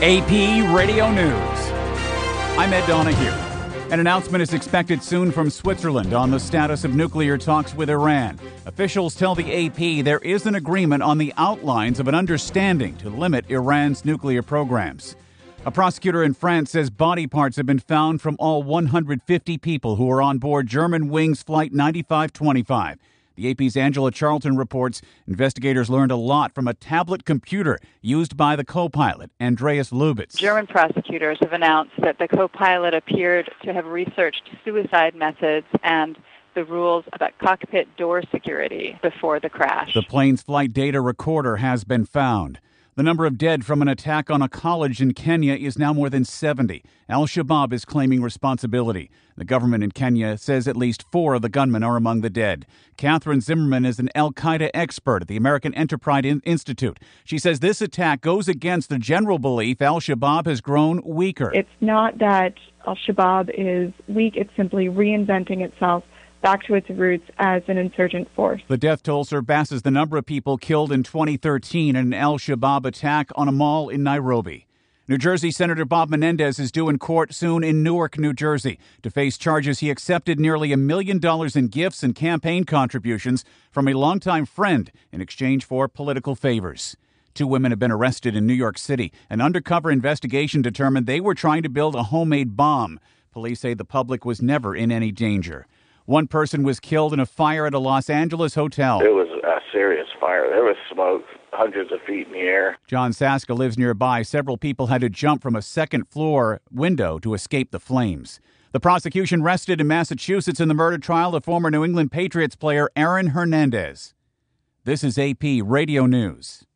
AP Radio News. I'm Ed Donahue. An announcement is expected soon from Switzerland on the status of nuclear talks with Iran. Officials tell the AP there is an agreement on the outlines of an understanding to limit Iran's nuclear programs. A prosecutor in France says body parts have been found from all 150 people who were on board Germanwings Flight 9525. The AP's Angela Charlton reports investigators learned a lot from a tablet computer used by the co-pilot, Andreas Lubitz. German prosecutors have announced that the co-pilot appeared to have researched suicide methods and the rules about cockpit door security before the crash. The plane's flight data recorder has been found. The number of dead from an attack on a college in Kenya is now more than 70. Al-Shabaab is claiming responsibility. The government in Kenya says at least 4 of the gunmen are among the dead. Catherine Zimmerman is an al-Qaeda expert at the American Enterprise Institute. She says this attack goes against the general belief Al-Shabaab has grown weaker. It's not that Al-Shabaab is weak, it's simply reinventing itself back to its roots as an insurgent force. The death toll surpasses the number of people killed in 2013 in an al-Shabaab attack on a mall in Nairobi. New Jersey Senator Bob Menendez is due in court soon in Newark, New Jersey, to face charges he accepted nearly $1 million in gifts and campaign contributions from a longtime friend in exchange for political favors. 2 women have been arrested in New York City. An undercover investigation determined they were trying to build a homemade bomb. Police say the public was never in any danger. 1 person was killed in a fire at a Los Angeles hotel. It was a serious fire. There was smoke hundreds of feet in the air. John Saska lives nearby. Several people had to jump from a second-floor window to escape the flames. The prosecution rested in Massachusetts in the murder trial of former New England Patriots player Aaron Hernandez. This is AP Radio News.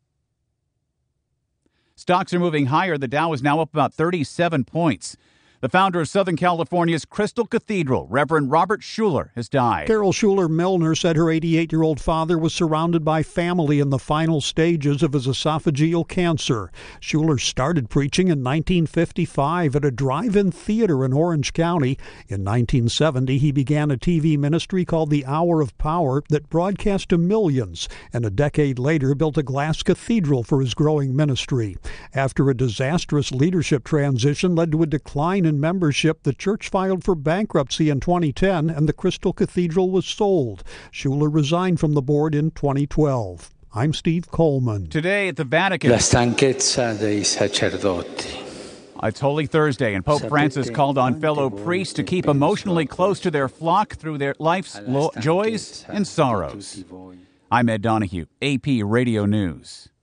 Stocks are moving higher. The Dow is now up about 37 points. The founder of Southern California's Crystal Cathedral, Reverend Robert Schuller, has died. Carol Schuller Milner said her 88-year-old father was surrounded by family in the final stages of his esophageal cancer. Schuller started preaching in 1955 at a drive-in theater in Orange County. In 1970, he began a TV ministry called The Hour of Power that broadcast to millions, and a decade later built a glass cathedral for his growing ministry. After a disastrous leadership transition led to a decline in membership, the church filed for bankruptcy in 2010 and the Crystal Cathedral was sold. Schuller resigned from the board in 2012. I'm Steve Coleman. Today at the Vatican, La stanchezza dei sacerdoti. It's Holy Thursday, and Pope Francis called on fellow priests to keep emotionally close to their flock through their life's joys and sorrows. I'm Ed Donahue, AP Radio News.